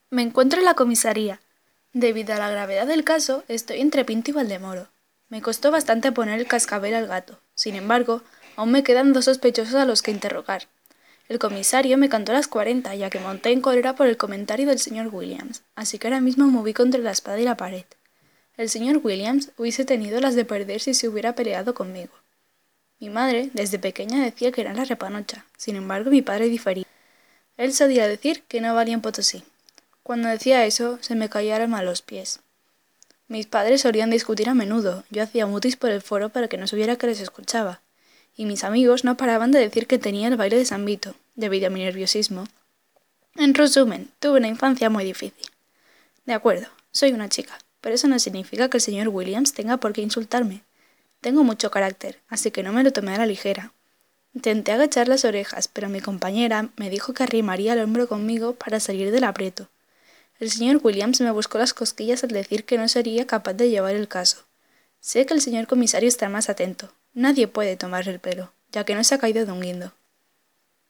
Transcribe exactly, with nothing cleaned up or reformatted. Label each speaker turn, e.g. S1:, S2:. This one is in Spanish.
S1: Me encuentro en la comisaría. Debido a la gravedad del caso, estoy entre Pinto y Valdemoro. Me costó bastante poner el cascabel al gato. Sin embargo, aún me quedan dos sospechosos a los que interrogar. El comisario me cantó las cuarenta, ya que monté en cólera por el comentario del señor Williams, así que ahora mismo me ubico entre la espada y la pared. El señor Williams hubiese tenido las de perder si se hubiera peleado conmigo. Mi madre, desde pequeña, decía que era la repanocha. Sin embargo, mi padre difería. Él solía decir que no valía en Potosí. Cuando decía eso, se me caía el alma a los pies. Mis padres solían discutir a menudo. Yo hacía mutis por el foro para que no se viera que les escuchaba. Y mis amigos no paraban de decir que tenía el baile de San Vito, debido a mi nerviosismo. En resumen, tuve una infancia muy difícil. De acuerdo, soy una chica, pero eso no significa que el señor Williams tenga por qué insultarme. Tengo mucho carácter, así que no me lo tomé a la ligera. Intenté agachar las orejas, pero mi compañera me dijo que arrimaría el hombro conmigo para salir del aprieto. El señor Williams me buscó las cosquillas al decir que no sería capaz de llevar el caso. Sé que el señor comisario está más atento. Nadie puede tomarle el pelo, ya que no se ha caído de un guindo.